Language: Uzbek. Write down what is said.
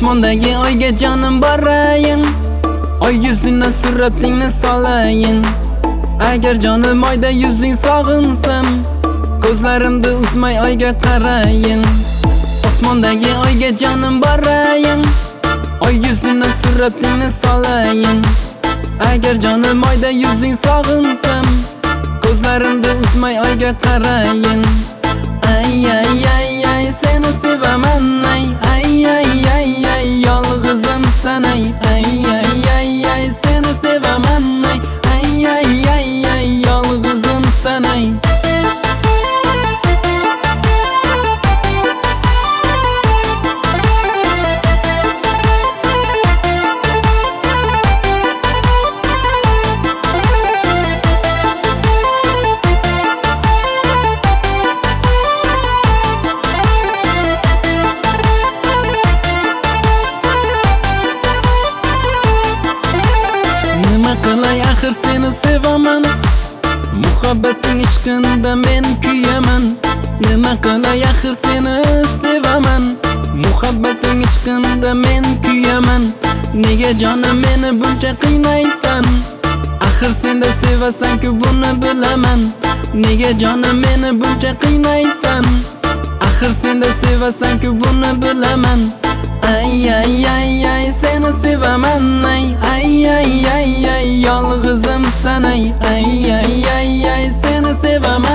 Osmondagi oyga jonim borayin, oy yuzina suratingni solayin. Agar jonim oyda yuzing sog'insam, ko'zlarimni uzmay oyga qarayin. Osmondagi oyga jonim borayin, oy yuzina suratingni solayin. Agar jonim oyda yuzing sog'insam, ko'zlarimni uzmay oyga qarayin. Ay ay ay ay seni sevaman ay ay ay ay ay yolg'izimsan ay ay ay ay ay seni sevaman ay ay ay ay ay yolg'izimsan ay. Nima qilay axir seni sevaman, muhabbating ishqinda men kuyaman. Nima qilay axir seni sevaman, muhabbating ishqinda men kuyaman. Nega jonim meni buncha qiynaysan, axir senda sevasan-ku buni bilaman. Nega jonim meni buncha qiynaysan, axir senda sevasan-ku buni bilaman. Ay ay ay ay seni sevaman ay ay ay ay ay yolg'izimsan ay ay ay ay ay seni sevaman.